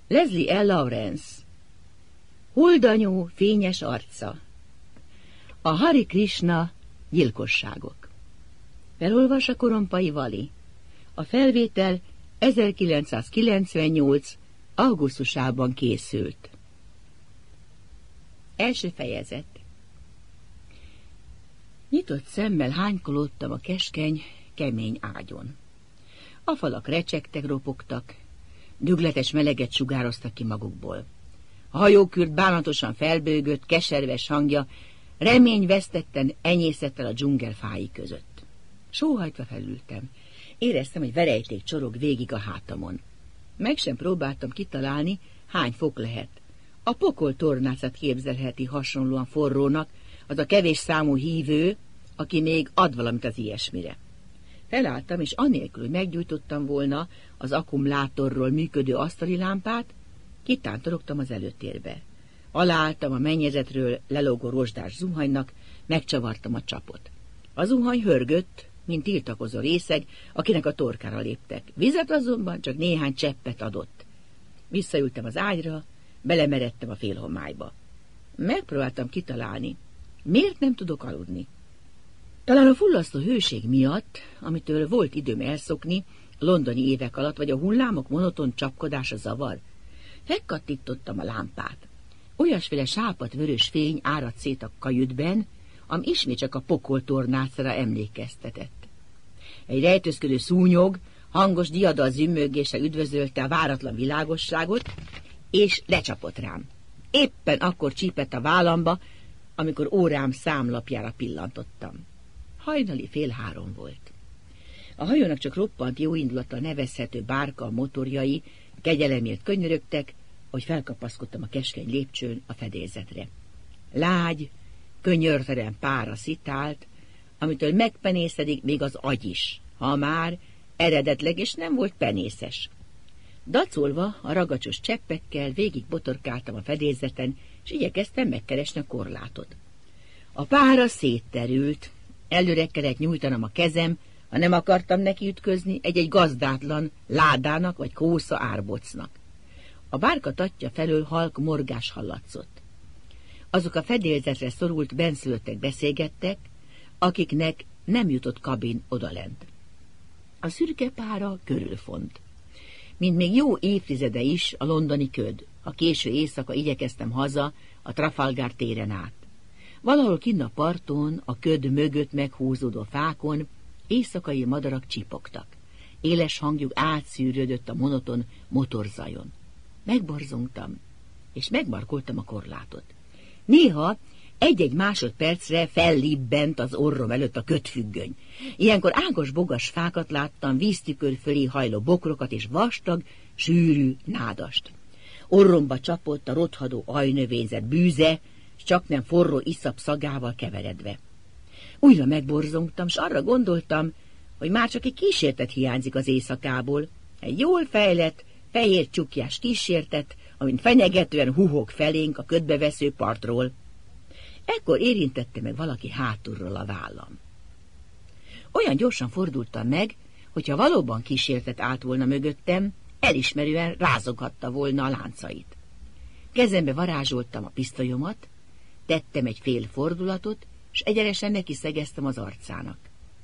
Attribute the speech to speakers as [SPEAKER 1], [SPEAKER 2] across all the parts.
[SPEAKER 1] Leslie L. Lawrence. Huldanyú, fényes arca. A Hari Krishna gyilkosságok. Felolvassa Korompai Vali. A felvétel 1998. augusztusában készült. Első fejezet. Nyitott szemmel hánykolódtam a keskeny, kemény ágyon. A falak recsegtek, ropogtak, dügletes meleget sugároztak ki magukból. A hajókürt bánatosan felbőgött, keserves hangja reményvesztetten enyészett el a dzsungel fái között. Sóhajtva felültem. Éreztem, hogy verejték csorog végig a hátamon. Meg sem próbáltam kitalálni, hány fok lehet. A pokol tornácát képzelheti hasonlóan forrónak az a kevés számú hívő, aki még ad valamit az ilyesmire. Felálltam, és anélkül, hogy meggyújtottam volna az akkumulátorról működő asztali lámpát, kitántorogtam az előtérbe. Aláálltam a mennyezetről lelógó rozsdás zuhanynak, megcsavartam a csapot. A zuhany hörgött, mint tiltakozó részeg, akinek a torkára léptek. Vizet azonban csak néhány cseppet adott. Visszaültem az ágyra, belemeredtem a félhomályba. Megpróbáltam kitalálni, miért nem tudok aludni. Talán a fullasztó hőség miatt, amitől volt időm elszokni londoni évek alatt, vagy a hullámok monoton csapkodása zavar. Megkattintottam a lámpát. Olyasféle sápadt-vörös fény áradt szét a kajütben, ami ismét csak a pokoltornácra emlékeztetett. Egy rejtőzködő szúnyog hangos diadal zümmögéssel üdvözölte a váratlan világosságot, és lecsapott rám. Éppen akkor csípett a vállamba, amikor órám számlapjára pillantottam. Hajnali 2:30 volt. A hajónak csak roppant jó indulattal nevezhető bárka, a motorjai kegyelemért könyörögtek, hogy felkapaszkodtam a keskeny lépcsőn a fedélzetre. Lágy, könyörtelen pára szitált, amitől megpenészedik még az agy is, ha már eredetleg és nem volt penészes. Dacolva a ragacsos cseppekkel végig botorkáltam a fedélzeten, és igyekeztem megkeresni a korlátot. A pára szétterült, előre kellett nyújtanom a kezem, ha nem akartam neki ütközni egy gazdátlan ládának vagy kósza árbocnak. A bárka tatja felől halk morgás hallatszott. Azok a fedélzetre szorult benszülöttek beszélgettek, akiknek nem jutott kabin odalent. A szürke pára körülfont. Mint még jó évtizede is a londoni köd. A késő éjszaka igyekeztem haza a Trafalgar téren át. Valahol kinn a parton, a köd mögött meghúzódó fákon éjszakai madarak csipogtak. Éles hangjuk átszűrődött a monoton motorzajon. Megborzongtam, és megmarkoltam a korlátot. Néha egy-egy másodpercre fellibbent az orrom előtt a kötfüggöny. Ilyenkor ágos-bogas fákat láttam, víztükör fölé hajló bokrokat és vastag, sűrű nádast. Orromba csapott a rothadó ajnövényzet bűze, s csaknem forró iszap szagával keveredve. Újra megborzongtam, s arra gondoltam, hogy már csak egy kísértet hiányzik az éjszakából. Egy jól fejlett, fehér csukjás kísértet, amint fenyegetően huhog felénk a ködbevesző partról. Ekkor érintette meg valaki hátulról a vállam. Olyan gyorsan fordultam meg, hogyha valóban kísértet állt volna mögöttem, elismerően rázoghatta volna a láncait. Kezembe varázsoltam a pisztolyomat, tettem egy fél fordulatot, s egyenesen neki szegeztem az arcának.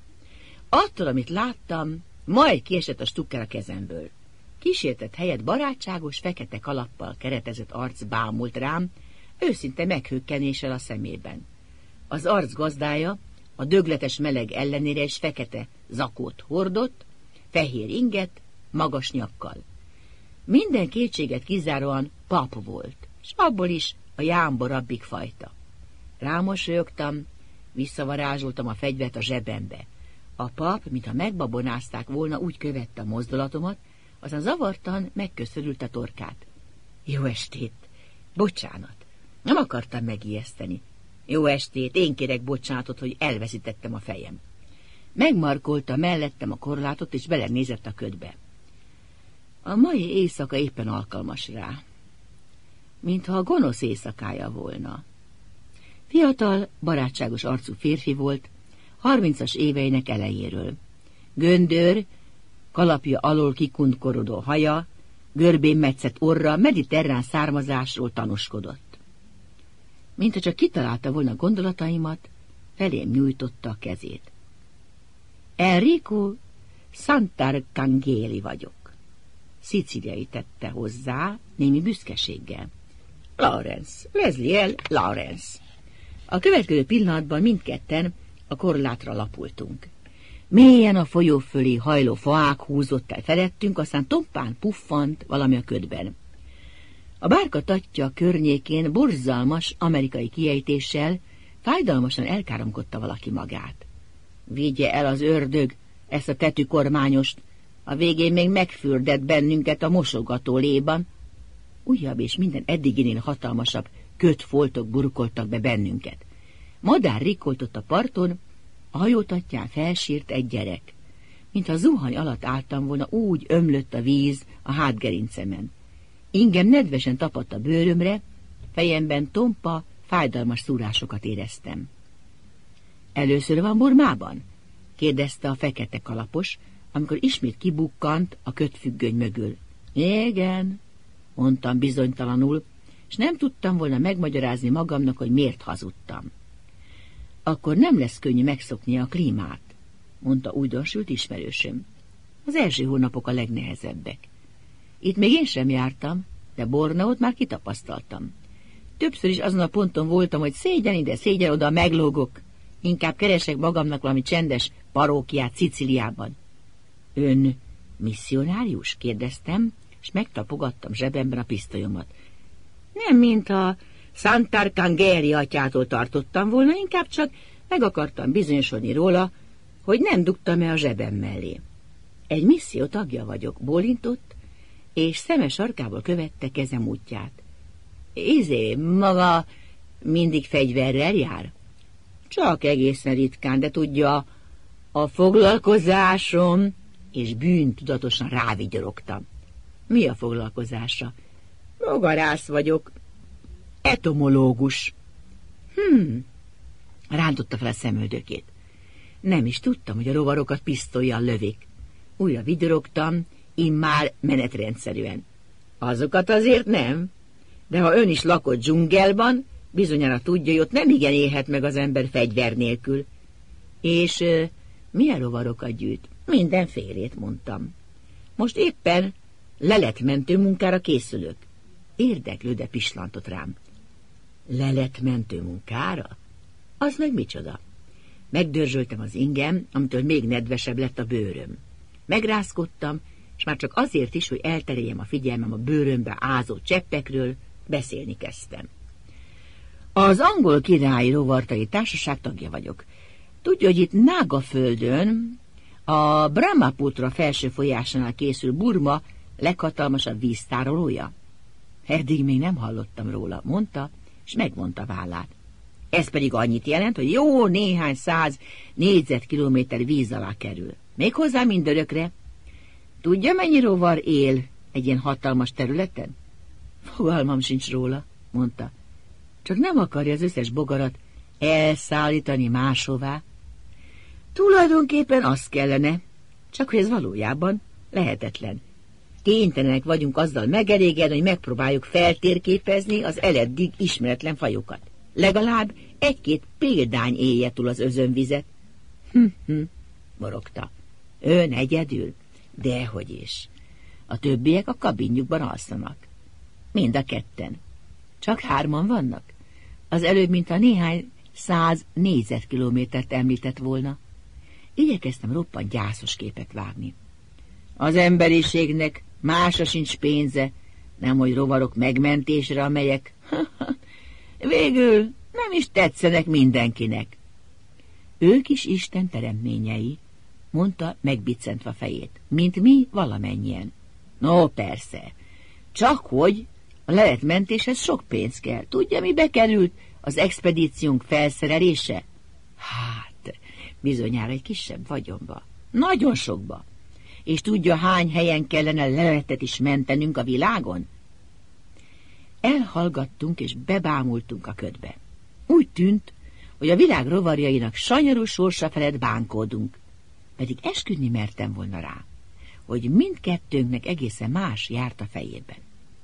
[SPEAKER 1] Attól, amit láttam, majd kiesett a stukker a kezemből. Kísértet helyett barátságos, fekete kalappal keretezett arc bámult rám, őszinte meghökkenéssel a szemében. Az arc gazdája a dögletes meleg ellenére is fekete zakót hordott, fehér inget, magas nyakkal. Minden kétséget kizáróan pap volt, és abból is a jámborabbik fajta. Rámosolyogtam, visszavarázsoltam a fegyvert a zsebembe. A pap, mintha megbabonázták volna, úgy követte a mozdulatomat, aztán zavartan megköszörült a torkát. Jó estét! Bocsánat! Nem akartam megijeszteni. Jó estét! Én kérek bocsánatot, hogy elveszítettem a fejem. Megmarkolta mellettem a korlátot, és belenézett a ködbe. A mai éjszaka éppen alkalmas rá. Mintha a gonosz éjszakája volna. Fiatal, barátságos arcú férfi volt, 30-as éveinek elejéről. Göndör, kalapja alól kikuntkorodó haja, görbén metszett orra mediterrán származásról tanúskodott. Mintha csak kitalálta volna gondolataimat, felém nyújtotta a kezét. Enrico Santarcangeli vagyok. Szicíliai tette hozzá, némi büszkeséggel. Lawrence, Leslie L. Lawrence. A következő pillanatban mindketten a korlátra lapultunk. Mélyen a folyó fölé hajló faák húzott el felettünk, aztán tompán puffant valami a ködben. A bárka tatja környékén borzalmas amerikai kiejtéssel fájdalmasan elkáromkodta valaki magát. Vigye el az ördög ezt a tetűkormányost, a végén még megfürdett bennünket a mosogatóléban. Újabb és minden eddiginél hatalmasabb kötfoltok burkoltak be bennünket. Madár rikoltott a parton, a hajótatján felsírt egy gyerek. Mintha zuhany alatt álltam volna, úgy ömlött a víz a hátgerincemen. Ingem nedvesen tapadt a bőrömre, fejemben tompa, fájdalmas szúrásokat éreztem. Először van Burmában? Kérdezte a fekete kalapos, amikor ismét kibukkant a kötfüggöny mögül. Igen, mondtam bizonytalanul, és nem tudtam volna megmagyarázni magamnak, hogy miért hazudtam. Akkor nem lesz könnyű megszoknia a klímát, mondta újdonsült ismerősöm. Az első hónapok a legnehezebbek. Itt még én sem jártam, de Borneót már kitapasztaltam. Többször is azon a ponton voltam, hogy szégyen ide, szégyen oda meglógok. Inkább keresek magamnak valami csendes parókiát Szicíliában. Ön misszionárius? Kérdeztem, és megtapogattam zsebemben a pisztolyomat. Nem, mint a Santarcangeli atyától tartottam volna, inkább csak meg akartam bizonyosodni róla, hogy nem dugtam el a zsebem mellé. Egy misszió tagja vagyok, bólintott, és szemes sarkából követte kezem útját. Maga mindig fegyverrel jár? Csak egészen ritkán, de tudja, a foglalkozásom, és bűntudatosan rávigyorogtam. Mi a foglalkozása? Bogarász vagyok, etomológus. Rántotta fel a szemöldökét. Nem is tudtam, hogy a rovarokat pisztollyal lövik. Újra vigyorogtam, immár menetrendszerűen. Azokat azért nem, de ha ön is lakott dzsungelban, bizonyára tudja, hogy ott nem igen élhet meg az ember fegyver nélkül. És milyen rovarokat gyűjt? Mindenfélét, mondtam. Most éppen leletmentő munkára készülök. Érdeklődve pislantott rám. Leletmentő munkára? Az meg micsoda? Megdörzsöltem az ingem, amitől még nedvesebb lett a bőröm. Megrázkodtam, és már csak azért is, hogy eltereljem a figyelmem a bőrömbe ázó cseppekről, beszélni kezdtem. Az angol királyi rovartai társaság tagja vagyok. Tudja, hogy itt Nágaföldön, a Brahmaputra felső folyásánál készül Burma leghatalmasabb víztárolója? Eddig még nem hallottam róla, mondta, és megvonta vállát. Ez pedig annyit jelent, hogy jó néhány 100 négyzetkilométer víz alá kerül. Méghozzá mindörökre. Tudja, mennyi rovar él egy ilyen hatalmas területen? Fogalmam sincs róla, mondta. Csak nem akarja az összes bogarat elszállítani máshová. Tulajdonképpen az kellene, csak hogy ez valójában lehetetlen. Kénytelenek vagyunk azzal megelégedni, hogy megpróbáljuk feltérképezni az eleddig ismeretlen fajokat. Legalább egy-két példány élje túl az özönvizet. Morogta. Ön egyedül? Dehogy is. A többiek a kabinjukban alszanak. Mind a ketten. Csak 3 vannak. Az előbb, mint a néhány 100 négyzetkilométert említett volna. Igyekeztem roppant gyászos képet vágni. Az emberiségnek másra sincs pénze, nemhogy rovarok megmentésre, amelyek végül nem is tetszenek mindenkinek. Ők is Isten teremtményei, mondta megbiccentve fejét, mint mi valamennyien. No, persze, csak hogy a leletmentéshez sok pénz kell. Tudja, mibe került az expedíciónk felszerelése? Hát, bizonyára egy kisebb vagyonba. Nagyon sokba. És tudja, hány helyen kellene leletet is mentenünk a világon? Elhallgattunk és bebámultunk a ködbe. Úgy tűnt, hogy a világ rovarjainak sanyarú sorsa felett bánkódunk. Pedig esküdni mertem volna rá, hogy mindkettőnknek egészen más járt a fejében.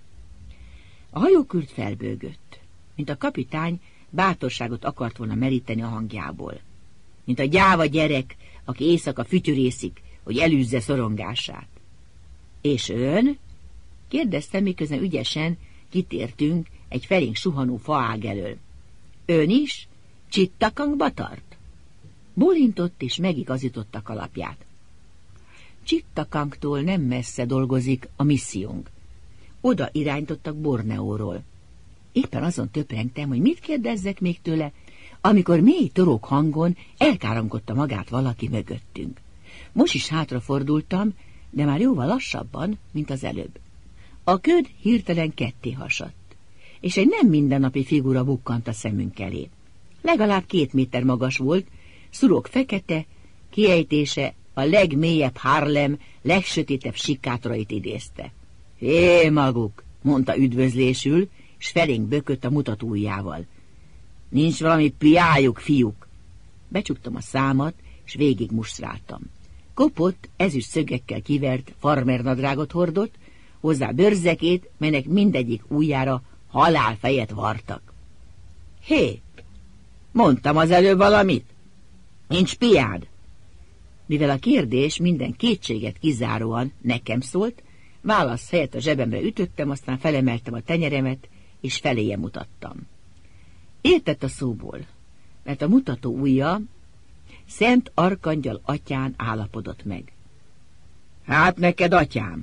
[SPEAKER 1] A hajókürt felbőgött, mint a kapitány bátorságot akart volna meríteni a hangjából. Mint a gyáva gyerek, aki éjszaka fütyörészik, hogy elűzze szorongását. És ön? Kérdeztem, miközben ügyesen kitértünk egy felénk suhanó faág elől. Ön is? Csittakangba tart? Bólintott és megigazította a kalapját. Csittakangtól nem messze dolgozik a missziónk. Oda irányítottak Borneóról. Éppen azon töprengtem, hogy mit kérdezzek még tőle, amikor mély torok hangon elkáromkodta magát valaki mögöttünk. Most is hátrafordultam, de már jóval lassabban, mint az előbb. A köd hirtelen ketté hasadt, és egy nem mindennapi figura bukkant a szemünk elé. Legalább 2 méter magas volt, szurok fekete, kiejtése a legmélyebb Harlem, legsötétebb sikátorait idézte. Hé, maguk, mondta üdvözlésül, s felénk bökött a mutatóujjával. Nincs valami piájuk, fiúk? Becsuktam a számat, s végig mustráltam. Kopott, ezüst szögekkel kivert farmernadrágot hordott, hozzá bőrzekét, melynek mindegyik ujjára halálfejet vartak. Hé, mondtam az előbb valamit? Nincs piád? Mivel a kérdés minden kétséget kizáróan nekem szólt, válasz helyett a zsebemre ütöttem, aztán felemeltem a tenyeremet, és feléje mutattam. Értett a szóból, mert a mutató ujja Szent Arkangyal atyán állapodott meg. Hát neked, atyám!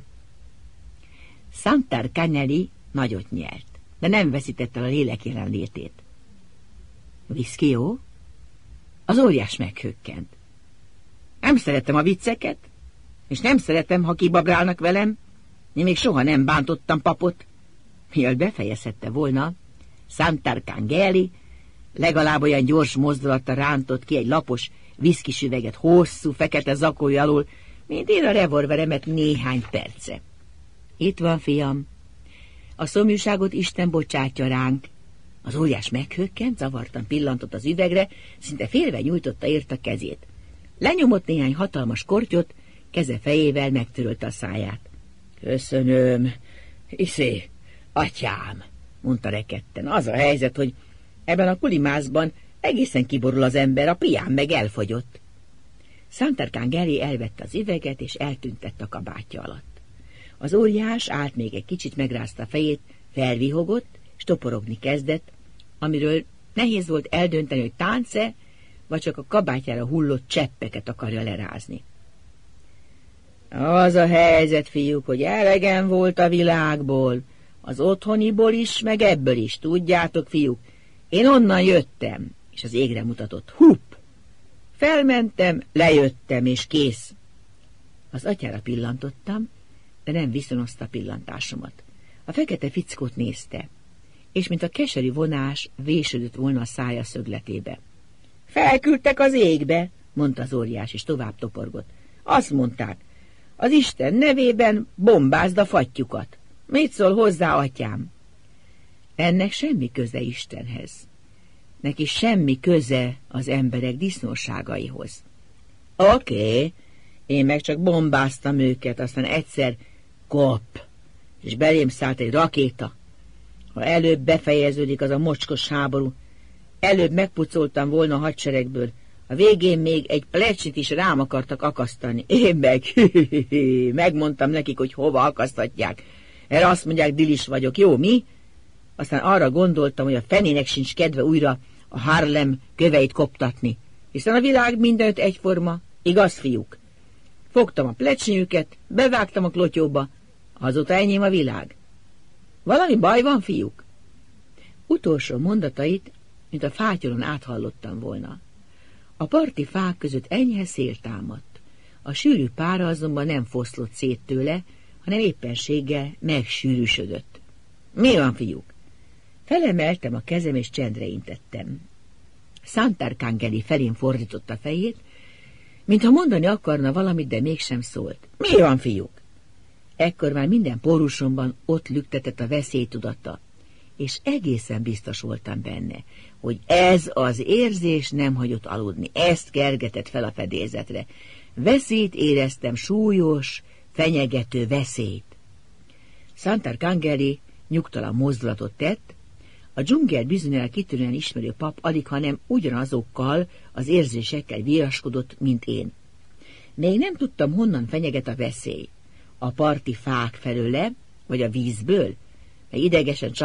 [SPEAKER 1] Sant'Arcangeli nagyot nyert, de nem veszítette el a lélek jelenlétét. Viszki jó? Az óriás meghökkent. Nem szeretem a vicceket, és nem szeretem, ha kibabrálnak velem. Én még soha nem bántottam papot. Mielőtt befejezhette volna, Sant'Arcangeli legalább olyan gyors mozdulattal rántott ki egy lapos viszkisüveget hosszú, fekete zakója alól, mint én a revolveremet néhány perce. Itt van, fiam. A szomjúságot Isten bocsátja ránk. Az óriás meghökkent, zavartan pillantott az üvegre, szinte félve nyújtotta ért a kezét. Lenyomott néhány hatalmas kortyot, keze fejével megtörölte a száját. Köszönöm, atyám, mondta rekedten. Az a helyzet, hogy ebben a kulimászban egészen kiborul az ember, a piám meg elfogyott. Sant'Arcangeli elvette az üveget, és eltüntett a kabátja alatt. Az óriás állt még egy kicsit, megrázta a fejét, felvihogott, és toporogni kezdett, amiről nehéz volt eldönteni, hogy tánce, vagy csak a kabátjára hullott cseppeket akarja lerázni. Az a helyzet, fiúk, hogy elegem volt a világból, az otthoniból is, meg ebből is, tudjátok, fiúk, én onnan jöttem, és az égre mutatott, hupp! Felmentem, lejöttem, és kész. Az atyára pillantottam, de nem viszonozta a pillantásomat. A fekete fickót nézte, és mint a keserű vonás vésődött volna a szája szögletébe. Felküldtek az égbe, mondta az óriás, és tovább toporgott. Azt mondták, az Isten nevében bombázd a fattyukat. Mit szól hozzá, atyám? Ennek semmi köze Istenhez. Neki semmi köze az emberek disznóságaihoz. Oké, én meg csak bombáztam őket, aztán egyszer kop, és belém szállt egy rakéta. Ha előbb befejeződik az a mocskos háború, előbb megpucoltam volna a hadseregből, a végén még egy plecsit is rám akartak akasztani. Én meg megmondtam nekik, hogy hova akasztatják. Erre azt mondják, dilis vagyok, jó, mi? Aztán arra gondoltam, hogy a fenének sincs kedve újra a Harlem köveit koptatni, hiszen a világ mindenütt egyforma, igaz, fiúk? Fogtam a plecsnyőket, bevágtam a klotyóba, azóta enyém a világ. Valami baj van, fiúk? Utolsó mondatait, mint a fátyolon áthallottam volna. A parti fák között enyhe szél támadt. A sűrű pára azonban nem foszlott szét tőle, hanem éppenséggel megsűrűsödött. Mi van, fiúk? Felemeltem a kezem, és csendre intettem. Sant'Arcangeli felén fordította fejét, mintha mondani akarna valamit, de mégsem szólt. Mi van, fiúk? Ekkor már minden pórusomban ott lüktetett a veszélytudata, és egészen biztos voltam benne, hogy ez az érzés nem hagyott aludni, ezt kergetett fel a fedélzetre. Veszélyt éreztem, súlyos, fenyegető veszélyt. Sant'Arcangeli nyugtalan mozdulatot tett, a dzsungelt bizonnyára kitűnően ismerő pap alighanem ugyanazokkal az érzésekkel viraskodott, mint én. Még nem tudtam, honnan fenyeget a veszély. A parti fák felőle, vagy a vízből, mely idegesen